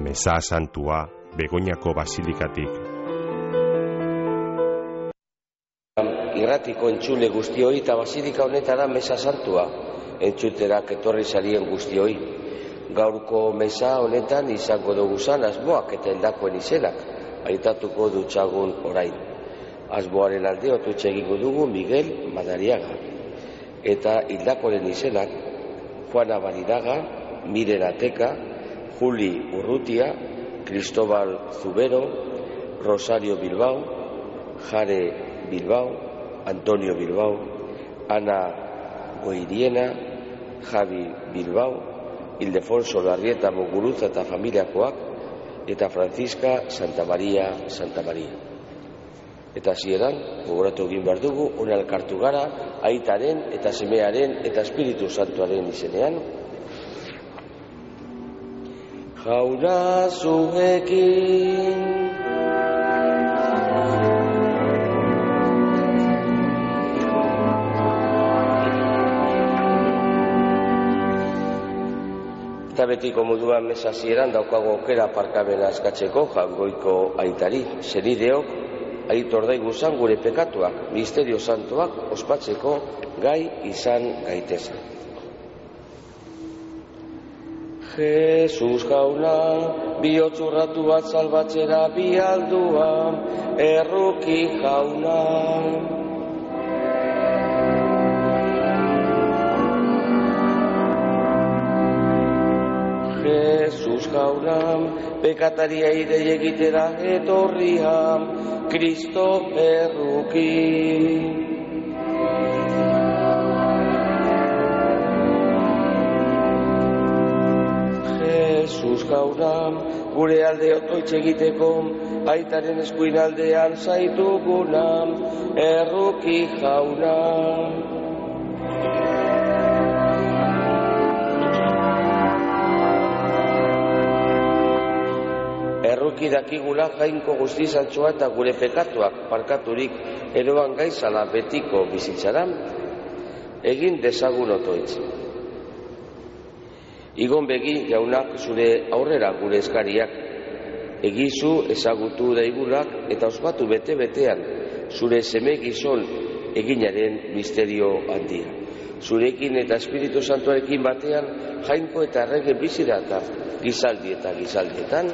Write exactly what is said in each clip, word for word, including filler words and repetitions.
Meza Santua Begoñako basilikatik. Irratiko entzule guztioi eta basilika honetara Meza Santua entzuterak etorri zarien guztioi. Gaurko meza honetan izango duguzan asmoak eta hildakoen izenak aitatuko dutxagun orain. Asmoaren alde otutxe egingo dugu Miguel Madariaga eta hildakoen izenak Juana Bariraga, Miren Ateka, Juli Urrutia, Cristóbal Zubero, Rosario Bilbao, Jare Bilbao, Antonio Bilbao, Ana Goiriena, Javi Bilbao, Ildefonso Larrieta Muguruza eta familiakoak, eta Francisca Santa Maria Santa Maria. Eta hasieran, gogoratu egin behar dugu, ona elkartu gara, aitaren eta semearen eta Espiritu Santuaren izenean. Jauna zuekin eta betiko moduan meza hasieran daukago aukera parkamena eskatzeko Jangoiko aitari, senideok aitor daiguzan gure pekatuak, misterio santuak ospatzeko gai izan gaitezen. Jesus jauna, bihotzurratu bat salbatzera bialdua, erruki jauna. Jesus jauna, pekataria ide egitera etorria, Kristo erruki. Jesus jauna, gure alde otoitz egiteko, aitaren eskuin aldean zaituguna, erruki jauna. Erruki dakigula jainko guztizantzoa eta gure pekatuak parkaturik eroan gaizala betiko bizitzaran, egin dezagun otoitz. Igon begi jaunak zure aurrera gure eskariak, egizu ezagutu daigulak eta ospatu bete-betean zure seme gizon eginaren misterio handia. Zurekin eta Espiritu Santuarekin batean jainko eta errege bizira eta gizaldi eta gizaldietan.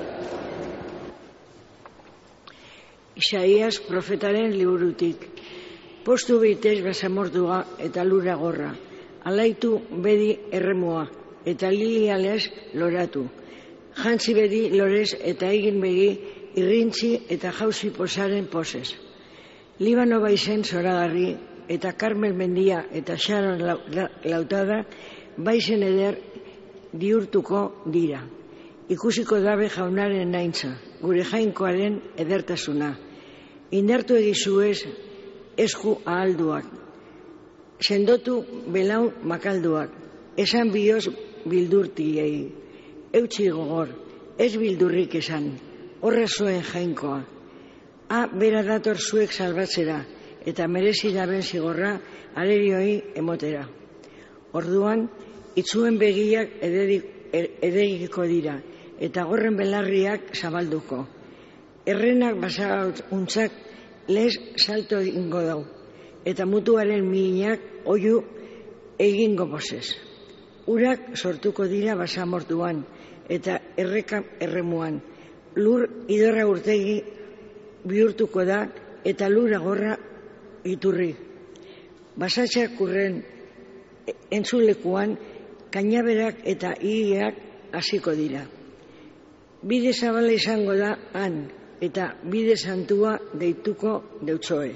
Isaias profetaren liburutik. Postu bitez basamortua eta lura gorra, alaitu bedi erremoa, eta liliales loratu. Jantzi bedi lorez eta egin begi irrintzi eta jauzi posaren poses. Libano baizen zoragarri eta Karmel mendia eta Sharon lautada baizen eder diurtuko dira. Ikusiko dabe jaunaren naintza, gure jainkoaren edertasuna. Indartu egizuez esku ahalduak. Sendotu belaun makalduak. Esan bioz bildurtiei. Eutsi gogor, ez bildurrik esan. Horra zuen jainkoa. A bera dator zuek salbatzera, eta merezi daben zigorra arerioi emotera. Orduan, itzuen begiak edegiko dira, eta gorren belarriak zabalduko. Errenak basauntzak lez salto egingo dau, eta mutuaren minak oiu egingo posez. Urak sortuko dira basamortuan, eta erreka erremuan. Lur idorra urtegi bihurtuko da, eta lura gorra iturri. Basatxak urren entzulekuan, kainaberak eta ihiak hasiko dira. Bide zabala izango da han, eta bide santua deituko deutsoe.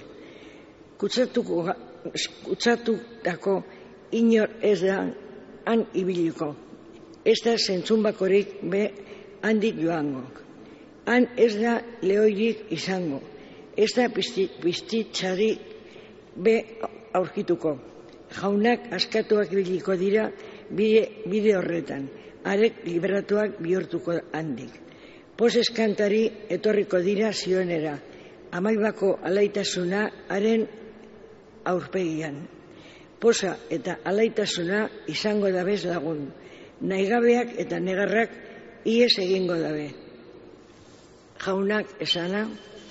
Kutsatutako inor ez da han ibiliko. Ez da zentzunbakorik be handik joango. Han ez da lehoirik izango. Ez da piztitzari be aurkituko. Jaunak askatuak ibiliko dira bide, bide horretan. Arek liberatuak bihurtuko handik. Poses kantari etorriko dira zionera, amaibako alaitasuna haren aurpegian. Posa eta alaitasuna izango dabez lagun, nahigabeak eta negarrak ies egingo dabe. Jaunak esana,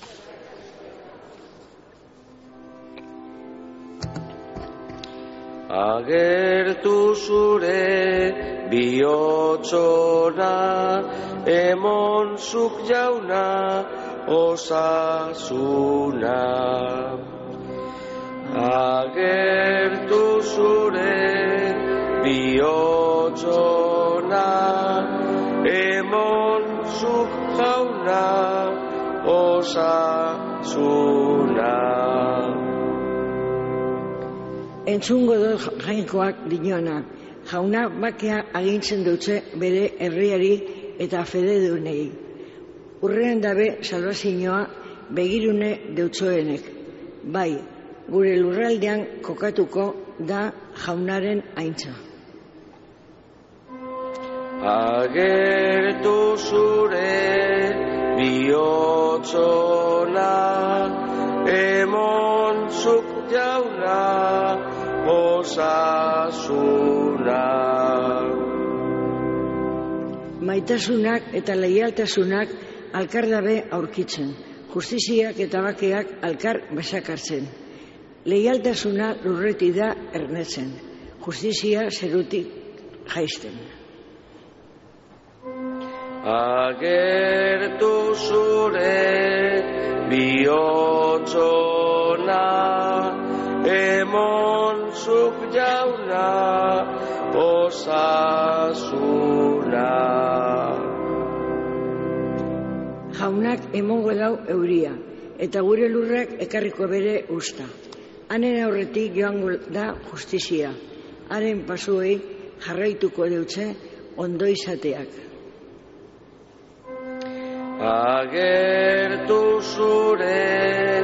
agertu zure bihotzona, emon zuk jauna osasuna. Agertu zure bihotzona, emon zuk jauna osasuna. entzungo dut jainkoak dinoana, jauna bakea agintzen dutze bere herriari eta fededunei. Urrean dabe salvazioa begirune deutzoenek, bai, gure lurraldean kokatuko da jaunaren aintza. Agertu zure bihotzona, emon zuk jauna osasuna. Maitasunak eta leialtasunak alkar dabe aurkitzen, justiziak eta bakeak alkar besakartzen. Leialtasuna lurreti da ernetzen, justizia zerutik jaisten. Agertu zure bihotzona, emon zuk jauna osasuna. Jaunak emongo dau euria, eta gure lurrak ekarriko bere usta. Hanen aurretik joango da justizia, haren pasuei jarraituko deutze ondo izateak. Agertu zure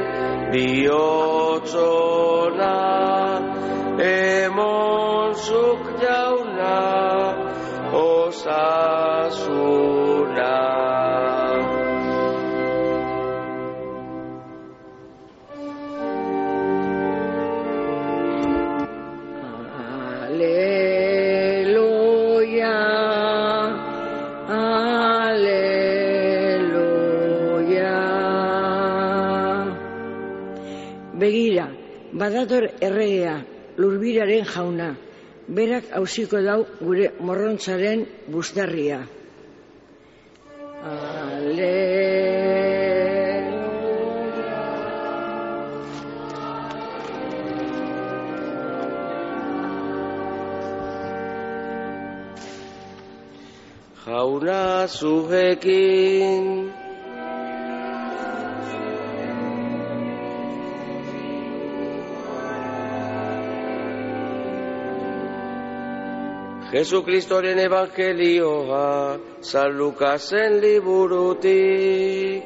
bihotzona, emon zuk jauna osasuna. Begira, badator erregea, lurbiraren jauna, berak hausiko dau gure morrontzaren bustarria. Jauna zuekin, Jesukristoren evangelioa San Lukasen liburutik.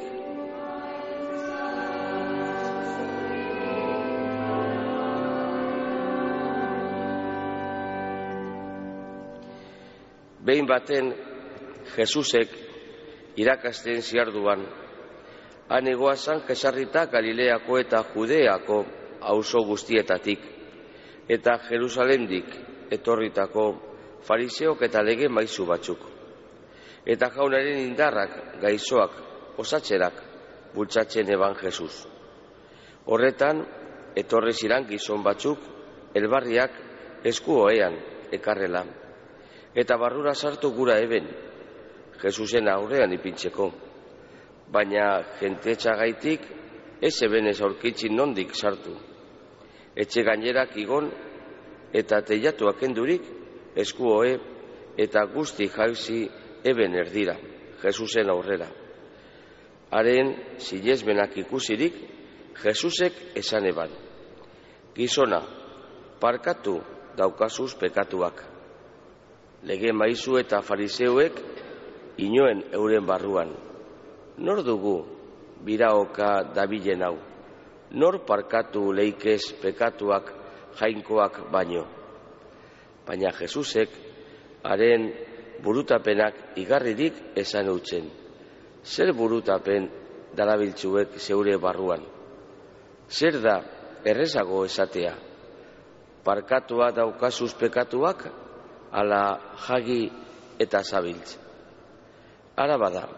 Behin baten Jesusek irakasten ziarduan, han egoazan jesarrita Galileako eta Judeako auzo guztietatik, eta Jerusalendik etorritako fariseok eta lege maizu batzuk. Eta jaunaren indarrak gaixoak osatzerak bultzatzen eban Jesus. Horretan, etorri ziran gizon batzuk, elbarriak esku oean ekarrela. Eta barrura sartu gura eben, Jesusen aurrean ipintzeko. Baina jentetxagaitik ez eben ez aurkitzin nondik sartu. Etxe gainerak igon eta teilatuak endurik, esku oe eta guzti jauzi eben erdira, Jesusen aurrera. Haren zilezbenak ikusirik, Jesusek esan eban, gizona, parkatu daukazuz pekatuak. Lege maizu eta fariseuek inoen euren barruan. Nor dugu biraoka dabilen hau? Nor parkatu leikez pekatuak jainkoak baino? Baina Jesusek haren burutapenak igarririk esan utzen. Zer burutapen darabiltzuek zeure barruan? Zer da errezago esatea? Parkatua daukazuz pekatuak, ala jagi eta zabiltz. Ara bada,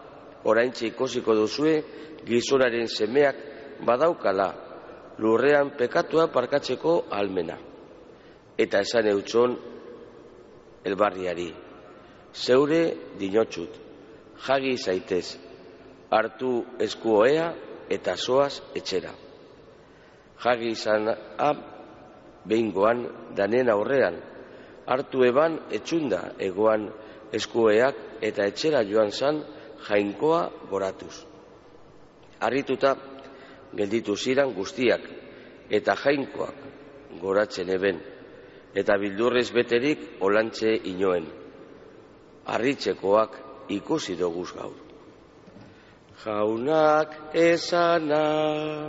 oraintxe ikusiko duzue gizonaren semeak badaukala lurrean pekatua parkatzeko ahalmena. Eta esan eutxon elbarriari, zeure dinotsut, jagi zaitez, hartu esku ohea eta zoaz etxera. Jagi izan behingoan danen aurrean, hartu eban etxunda egoan eskueak eta etxera joan zan jainkoa goratuz. Harrituta gelditu ziran guztiak eta jainkoak goratzen eben, eta bildurrez beterik olantxe inoen. Harritzekoak ikusi doguz gaur. Jaunak esana.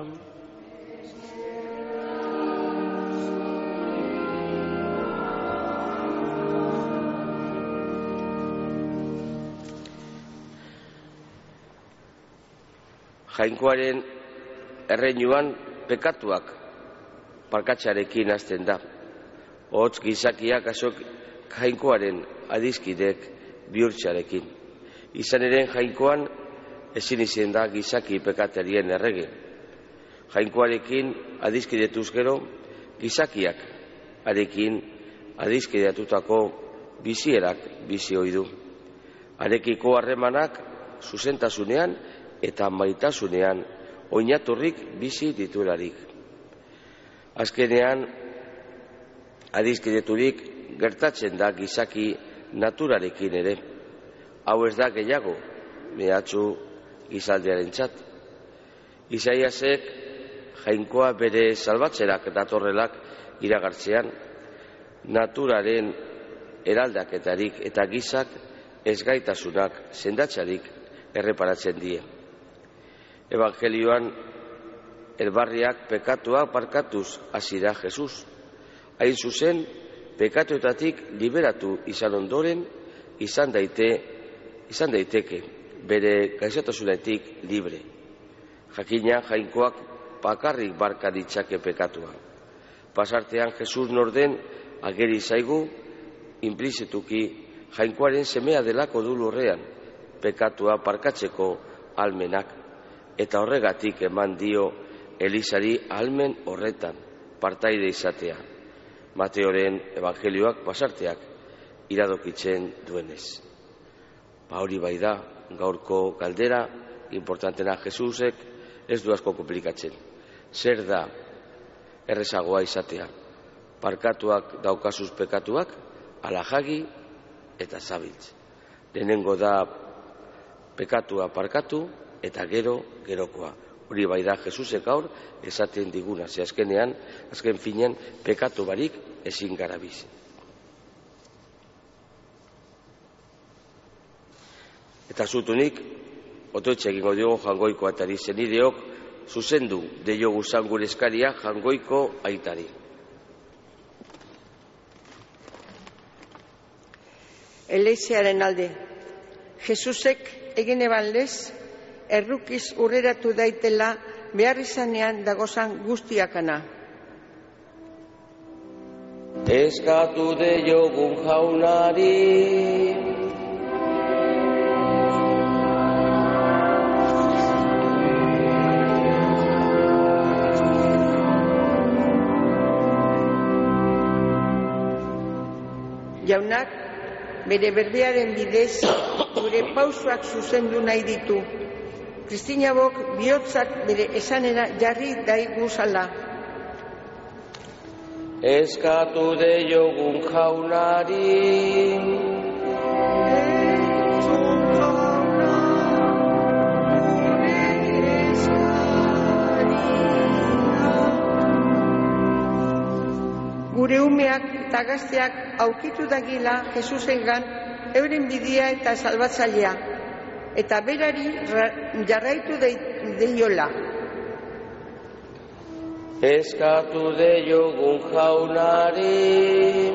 Jainkoaren erreinuan pekatuak parkatxarekin hasten da. Hotz gizakiak azok jainkoaren adizkidek bihurtxarekin. Izan ere jainkoan ezin izen da gizaki pekaterien errege. Jainkoarekin adizkidetuz gero gizakiak arekin adizkideatutako bizierak bizi ohi du. Arekiko harremanak zuzentasunean eta maitasunean oinaturrik bizi dituelarik. Azkenean, adizkideturik gertatzen da gizaki naturarekin ere. Hau ez da gehiago, mehatxu gizaldearen txat. Isaiasek jainkoa bere salbatzerak datorrelak iragartzean, naturaren eraldaketarik eta gizak ezgaitasunak sendatxarik erreparatzen die. Evangelioan elbarriak pekatua parkatuz hasi da Jesus. Hain zuzen, pekatuetatik liberatu izan ondoren, izan daite, izan daiteke, bere gaixotasunetik libre. Jakina jainkoak bakarrik barka ditzake pekatua. Pasartean Jesus norden ageri zaigu, implizituki jainkoaren semea delako du lurrean, pekatua parkatzeko almenak, eta horregatik eman dio Elizari ahalmen horretan partaide izatea. Mateoren evangelioak pasarteak iradokitzen duenez. Ba hori bai da, gaurko galdera, importantena Jesusek ez du asko komplikatzen. Zer da errezagoa izatea? Parkatuak daukazuz pekatuak, ala jagi eta zabiltz. Lehenengo da pekatua parkatu eta gero gerokoa. Hori bai da Jesusek gaur esaten diguna, ze azkenean, azken finean, pekatu barik ezin gara bizi. Eta zutunik, otoitxe egingo diogu jangoiko atari zenideok, zuzendu deiogu zan gure eskaria jangoiko aitari. Eleizearen alde, Jesusek egin eban lez, errukiz urreratu daitela behar izanean dagozan guztiakana. Eskatu deiogun jaunari, jaunak bere berbearen bidez gure pausoak zuzendu nahi ditu. Kristinabok bihotzak bere esanera jarri daiguzala. Eskatu deiogun jaunari, gure umeak eta gazteak aurkitu dagila Jesusengan euren bidia eta salbatzailea, eta berari jarraitu deiola. Eskatu deiogun jaunari,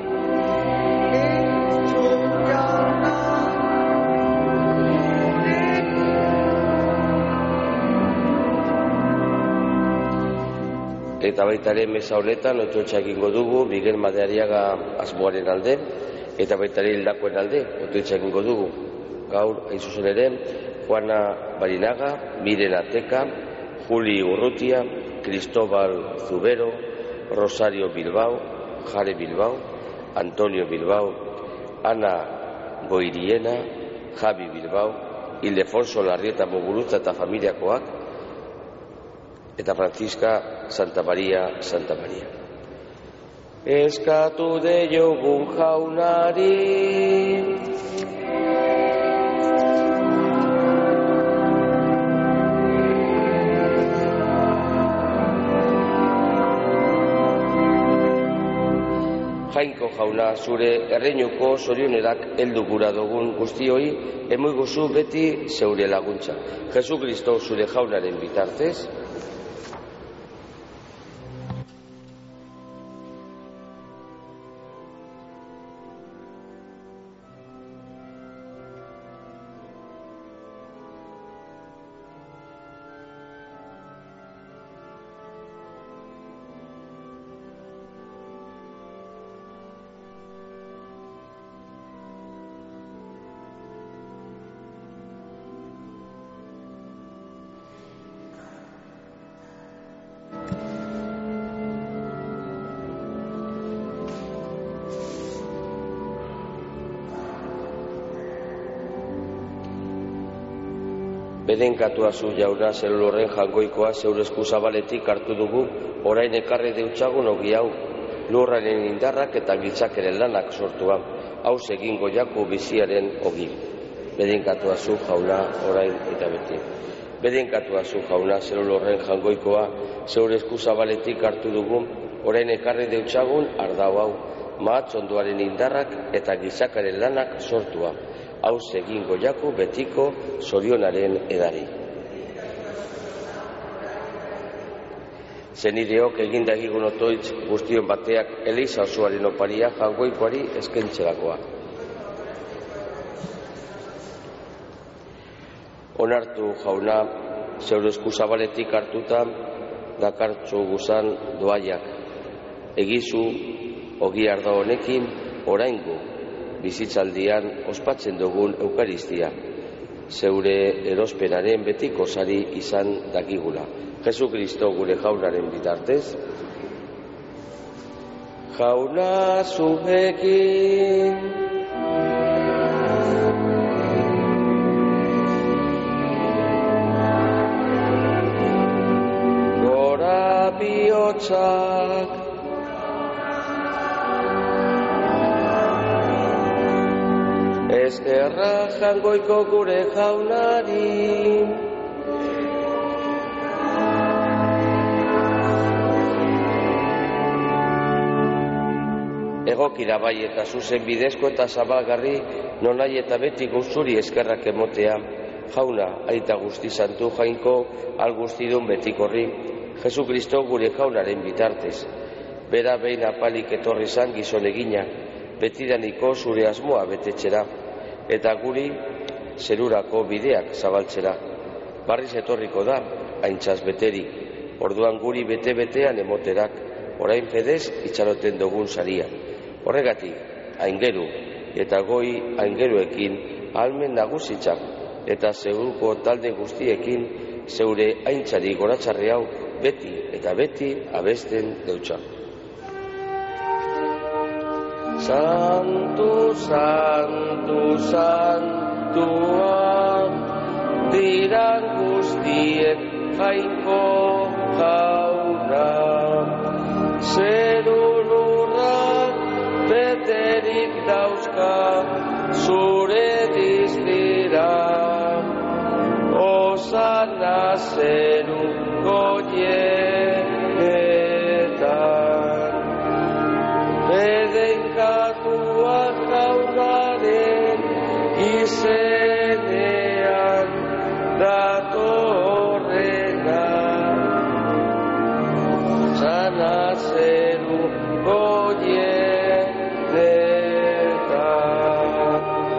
eta baita ere meza honetan otoitza egingo dugu Miguel Madariaga asmoaren alde, eta baita ere hildakoen alde otoitza egingo dugu. Gaur, hain zuzen ere, Juana Barinaga, Miren Ateca, Juli Urrutia, Cristóbal Zubero, Rosario Bilbao, Jare Bilbao, Antonio Bilbao, Ana Goiriena, Javi Bilbao, Ildefonso Larrieta Muguruza eta familiakoak, eta Francisca Santa Maria, Santa Maria. Eskatu deiogun jaunari, Jainko jauna, zure erreinuko zorionerak heldu gura dugun guztioi, emuiguzu beti zeure laguntza. Jesu Kristo zure jaunaren bitartez, bedenkatua zu jauna zelulorren jangoikoa zeure esku zabaletik hartu dugu, orain ekarri deutsagun ogi hau, lurraren indarrak eta gitzakeren lanak sortua, hau egingo jaku biziaren ogi. Bedenkatua zu jauna orain eta beti. Bedenkatua zu jauna zelulorren jangoikoa zeure esku zabaletik hartu dugu, orain ekarri deutsagun ardau hau, mahatz ondoaren indarrak eta gitzakaren lanak sortua, hau egingo jaku betiko zorionaren edari. Zenideok egindagigun otoitz guztion bateak Eliza osoaren oparia jangoikoari eskentzerakoa. Onartu jauna, zeure esku zabaletik hartuta dakartzu guzan doaiak. Egizu, ogi arda honekin, oraingo bizitzaldian ospatzen dugun eukaristia, zeure erospenaren betiko sari izan dakigula. Jesu Kristo gure jaunaren bitartez, jauna zuekin, gora bihotzak, eskerra jangoiko gure jaunari. Egokira bai eta zuzen bidezko eta zabalgarri, nonai eta beti guzturi eskerrak emotea, jauna aita guzti santu jainko al guztidun betikorri, Jesu Kristo gure jaunaren bitartez. Bera behin apalik etorri zan gizon egina, betidaniko zure asmoa betetxera, eta guri zerurako bideak zabaltzera. Barriz etorriko da, aintzaz beteri, orduan guri bete-betean emoterak, orain fedez itxaroten dugun saria. Horregatik, aingeru eta goi aingeruekin almen nagusitzak eta zeguruko talde guztiekin zeure aintzari goratxarri hau beti eta beti abesten deutsa. Santu, santu, santua, diran guztiek jainko jauna, zeru lurrak beterik dauzka zure diztira, osana zeru goienetan, bedenkatua jaunaren izenean datorrena, sana zeru goienetan.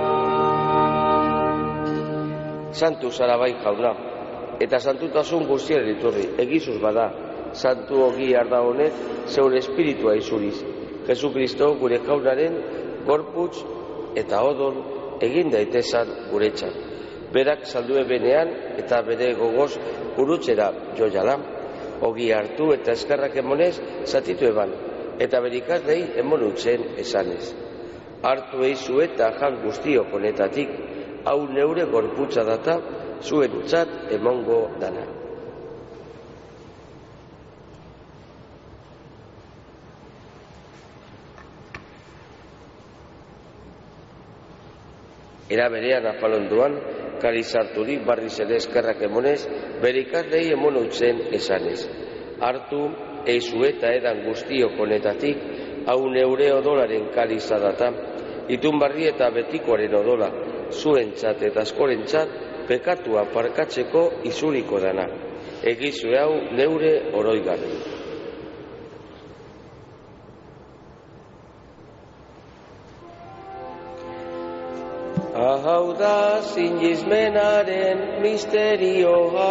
Santu zara bai jauna, eta santutasun guztiaren iturri, egizuz bada, santu ogi arda honek zeure espiritua izuriz. Jesu Kristo gure jaunaren gorputz eta odol egin daitezan guretzat. berak saldue benean eta bere gogoz gurutzera joiala. Ogi hartu eta eskerrak emonez zatitu eban, eta bere ikaslei emon utzen esanez. Hartu eizu eta jan guztiok honetatik, hau neure gorputza data, zuen utzat emongo dana. Era berean afalonduan, kariz harturik barriz ere eskerrak emonez, bere ikaslei emon utzen esanez. Hartu eizu eta edan guztiok honetatik, hau neure odolaren kaliza data, itun barri eta betikoaren odola, zuentzat eta askorentzat pekatua parkatzeko izuriko dana. Egizue hau neure oroigarri. Hau da sinismenaren misterioa.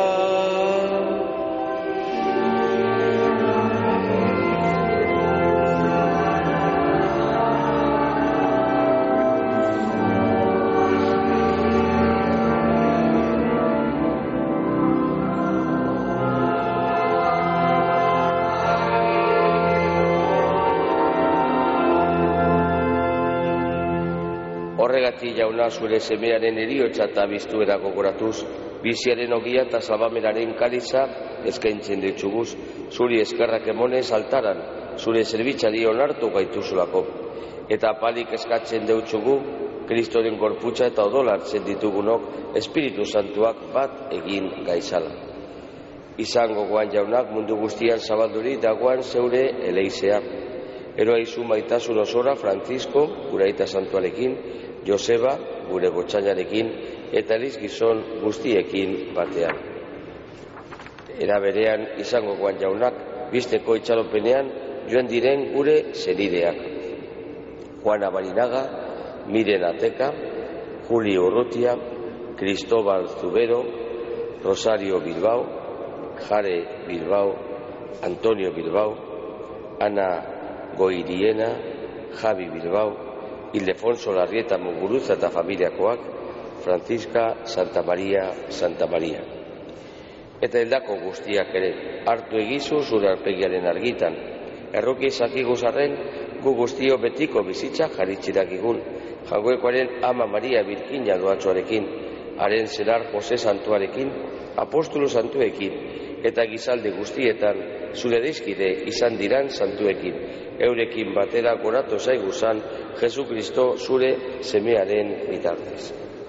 Horregatik jauna zure semearen heriotza eta biztuera gogoratuz, biziaren ogia eta salbameraren kaliza eskaintzen dituguz, zuri eskerrak emonez altaran, zure zerbitzari onartu gaituzulako. Eta apalik eskatzen deutsugu, Kristoren gorputza eta odola hartzen ditugunok, Espiritu Santuak bat egin gaizala. Izan gogoan jaunak mundu guztian zabalduri dagoan zeure eleizea. Eroa izu maitasun osora Francisco, gure aita santuarekin, Joseba, gure gotxainarekin, eta eliz gizon guztiekin batean. Era berean izango goan jaunak, bizteko itxalopenean joan diren gure zenideak. Juana Barinaga, Miren Ateka, Julio Urrutia, Cristóbal Zubero, Rosario Bilbao, Jare Bilbao, Antonio Bilbao, Ana Goiriena, Javi Bilbao, Ildefonso Larrieta Muguruza eta familiakoak, Francisca Santa Maria Santa Maria. Eta heldako guztiak ere, hartu egizu zure arpegiaren argitan. Erroki ezakiguzarren, gu guztio betiko bizitza jaritxidakigun, jangoekoaren ama Maria Birkina doatxoarekin, haren zenar Jose Santuarekin, apostulu santuekin, eta gizalde guztietan zure deizkide izan diran santuekin, eurekin batera goratu zaiguzan Jesu Kristo zure semearen bitartez.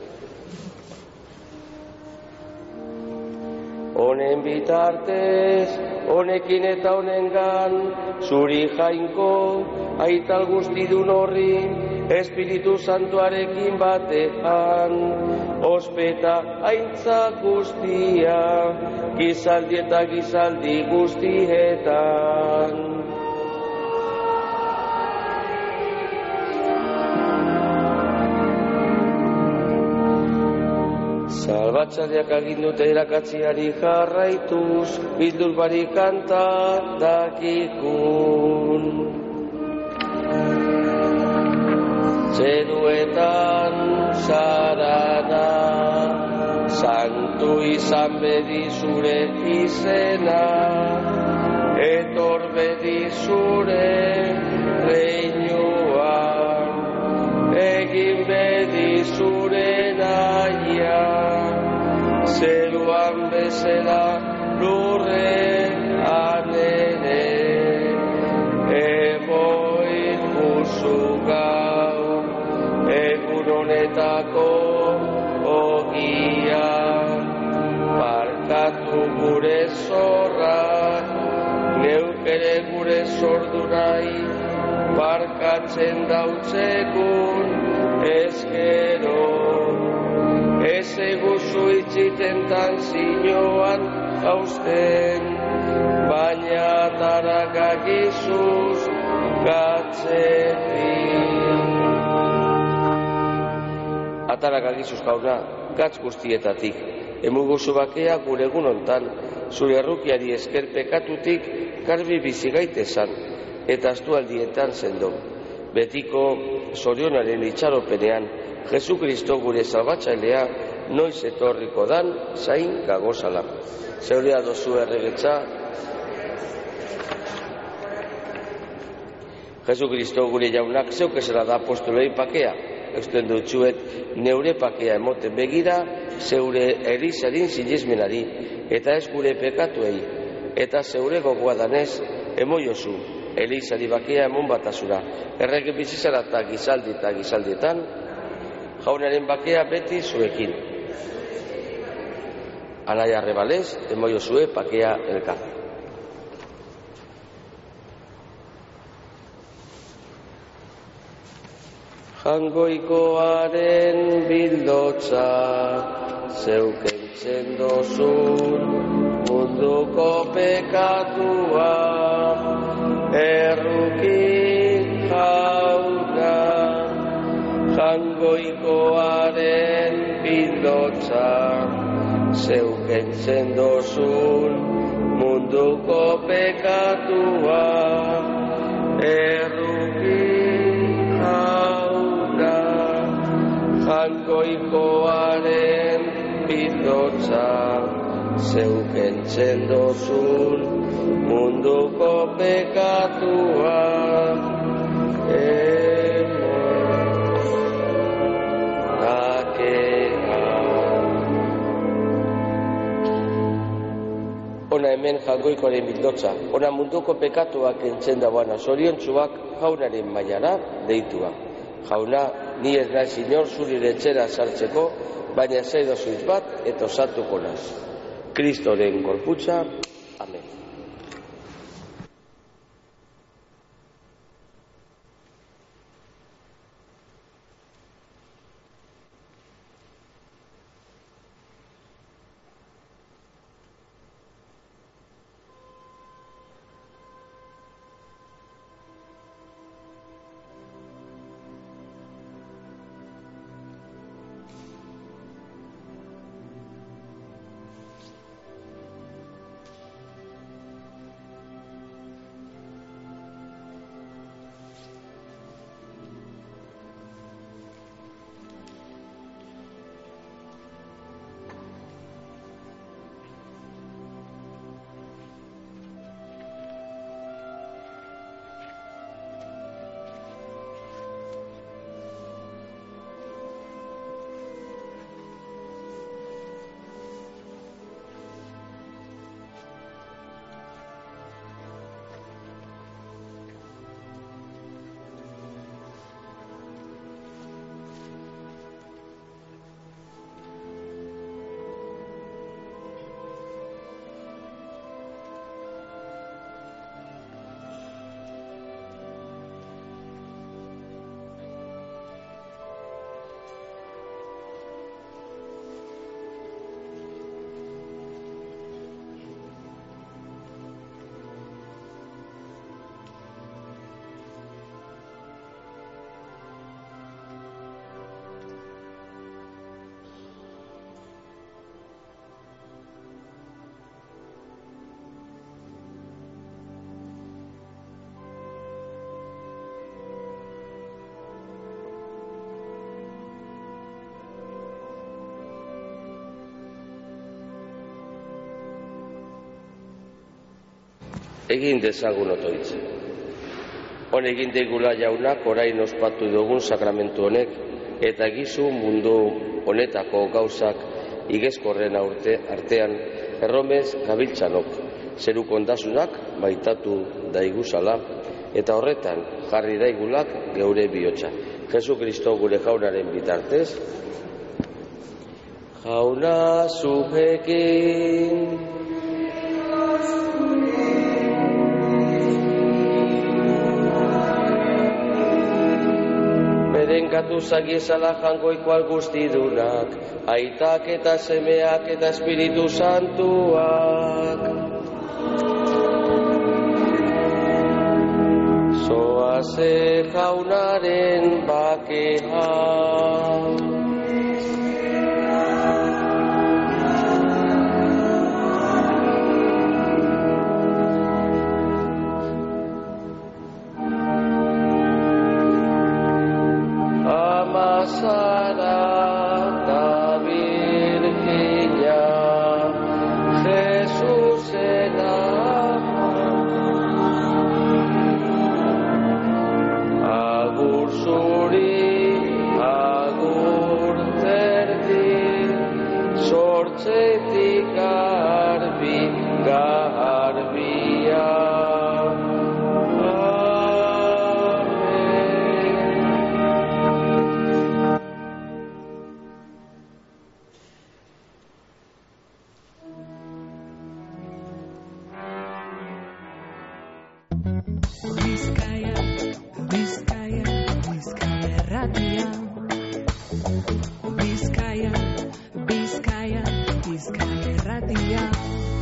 Honen bitartez, honekin eta honengan, zuri jainko, aital guztidun horri, Espiritu Santuarekin batean, ospeta aintza guztia, gizaldi eta gizaldi guztietan. Salbatzaileak agindute erakatziari jarraituz, bildur bari kanta dakikun. Zeruetan zarana, santu izan bedi zure izena, etor bedi zure reinuan, egin bedi zure naia, zeruan bezala lurrean ere, eboi juzu gau, egun honetako ogia, barkatu gure zorrak, neuk ere gure zordurai, barkatzen dautzegun ezkero. Ez eguzu itxitentan zinoan hausten, baina tarakak izuz gatzetik. Atarak agizuz jauna, gatz guztietatik, emuguzu bakea gure egun hontan, zure errukiari esker pekatutik garbi bizi gaitezan, eta astualdietan sendo. Betiko zorionaren itxaropenean, Jesu Kristo gure salbatzailea noiz etorriko dan zain gagozala. Zeurea dozu erregetza. Jesu Kristo gure jaunak zeuk esela da apostolei pakea. Eusten dutxuet neure pakea emoten begira zeure erizarin sinesmenari eta ez gure pekatuei. Eta zeure gogoa danez emoiozu erizari bakea emon batasura. Errege bizizara eta gizaldi eta gizaldietan jaunaren bakea beti zuekin. Anai arrebalez emoiozue pakea elkar. Jangoikoaren bildotza zeukentzen dozun munduko pekatua erruki jauna. Jangoikoaren bildotza zeukentzen dozun munduko pekatua erruki jangoikoaren bildotza zeukentzen dozun munduko pekatua emokakea. Ona hemen jangoikoaren bildotza, ona munduko pekatuak kentzen dagoana, zoriontsuak jaunaren mailara deitua. Jauna, ni ez naiz inor zurire etxera sartzeko, baina zaidozuiz bat eta osatuko naz. Kristoren gorputza, amen. Egin dezagun otoitz. Hon egin deigula jaunak orain ospatu dugun sakramentu honek eta gizu mundu honetako gauzak igezkorren aurte artean erromez gabiltzanok zeruk ondasunak maitatu daiguzala eta horretan jarri daigulak geure bihotza. Jesu Kristo gure jaunaren bitartez, jauna zuekin. Berenkatu zagiezala jangoikoak guztidunak, aitak eta semeak eta Espiritu Santuak. Zoaze jaunaren bakea. Amasara David Irratia. Bizkaia, Bizkaia, Bizkaia Irratia.